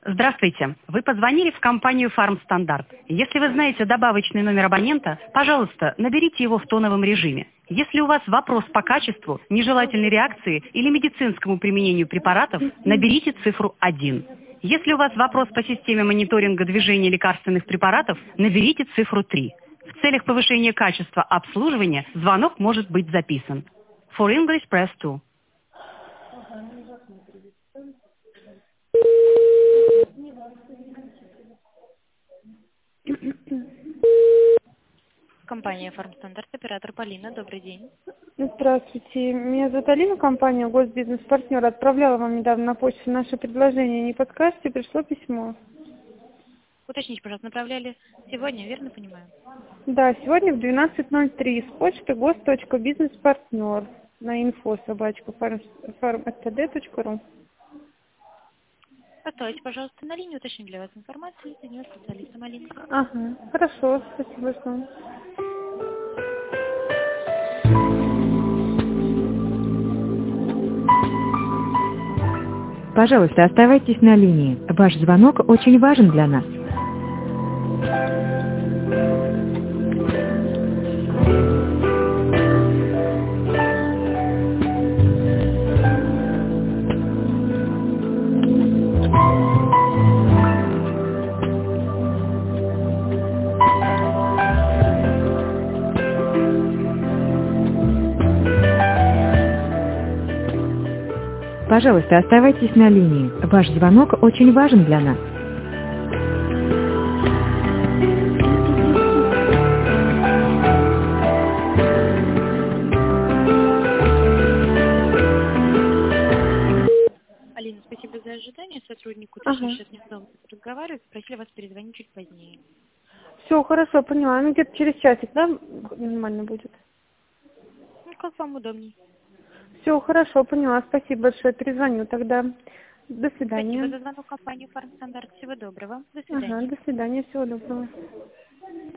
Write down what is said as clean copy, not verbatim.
Здравствуйте. Вы позвонили в компанию «Фармстандарт». Если вы знаете добавочный номер абонента, пожалуйста, наберите его в тоновом режиме. Если у вас вопрос по качеству, нежелательной реакции или медицинскому применению препаратов, наберите цифру 1. Если у вас вопрос по системе мониторинга движения лекарственных препаратов, наберите цифру 3. В целях повышения качества обслуживания звонок может быть записан. For English, press 2. Компания «Фармстандарт», оператор Полина. Добрый день. Здравствуйте. Меня зовут Алина, компания «Госбизнес-партнер». Отправляла вам недавно на почту наше предложение. Не подскажете, пришло письмо. Уточните, пожалуйста, направляли сегодня, верно понимаю? Да, сегодня в 12:03 с почты gos.бизнес-партнер на info@farmstd.ru. Оставайтесь, пожалуйста, на линии, уточним для вас информацию, соединю с специалистом Алины. Ага, хорошо, спасибо, что. Пожалуйста, оставайтесь на линии. Ваш звонок очень важен для нас. Пожалуйста, оставайтесь на линии. Ваш звонок очень важен для нас. Алина, спасибо за ожидание. Сотрудник Ага. сейчас не стал разговаривать, просили вас перезвонить чуть позднее. Все, хорошо, поняла. Ну, где-то через часик, да, нормально будет? Ну, как вам удобней. Все, хорошо, поняла. Спасибо большое. Перезвоню тогда. До Спасибо свидания. за звонок в компанию «Фармстандарт». Всего доброго. До Ага, свидания. до свидания. Всего доброго.